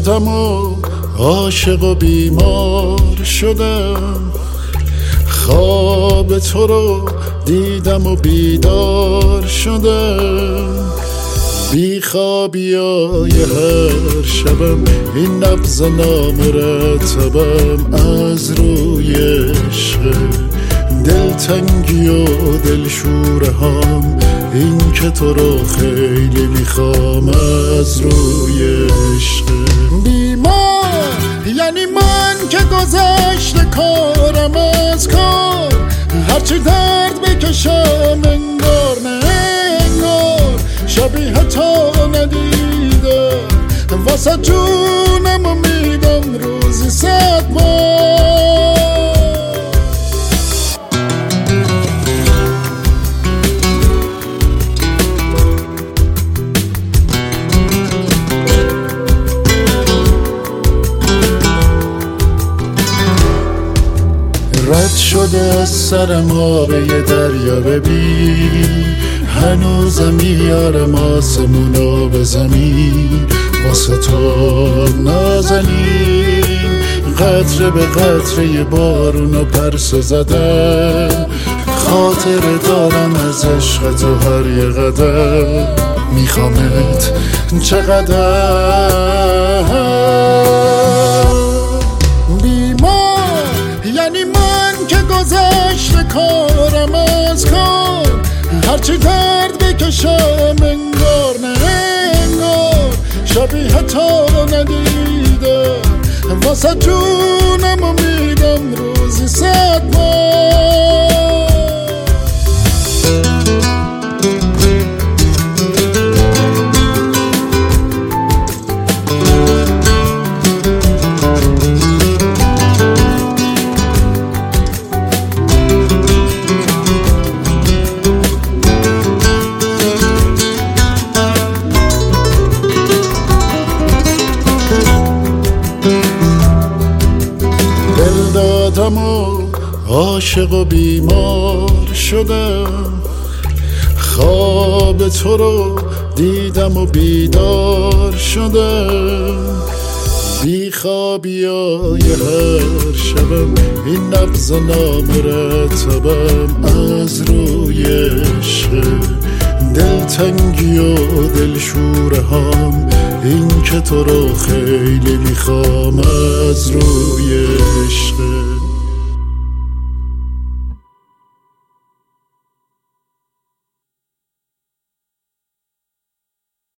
دادم و عاشق و بیمار شدم، خواب تو رو دیدم و بیدار شدم. بی خوابیای هر شبم این نبض نامرتبم از روی عشق، دلتنگی و دلشوره هم این که تو رو خیلی میخوام از روی عشق. بیمار یعنی من که گذشته کارم از کار، هرچی درد بکشم انگار نه انگار شبیه تا ندیدم، واسه جونم و میدم روزی 100 بار. رد شده از سرم آب یه دریا، ببین هنوزم میارم آسمونو به زمین واسه تو نازنین. قطره به قطره بارونو پرسه زدم، خاطر دارم از عشق تو هر یه قدم، میخوامت چقدر. بیمار یعنی من که گذشته کارم از کار، هرچی درد بکشم انگار نه انگار شبیه تا ندیدم، واسه جونم و میدم روزی 100 بار. دادم و عاشق و بیمار شدم، خواب تو رو دیدم و بیدار شدم. بی خوابیای هر شبم این نبض نامرتبم از روی عشق، دلتنگی و دلشوره هم این که تو رو خیلی میخوام از روی عشق.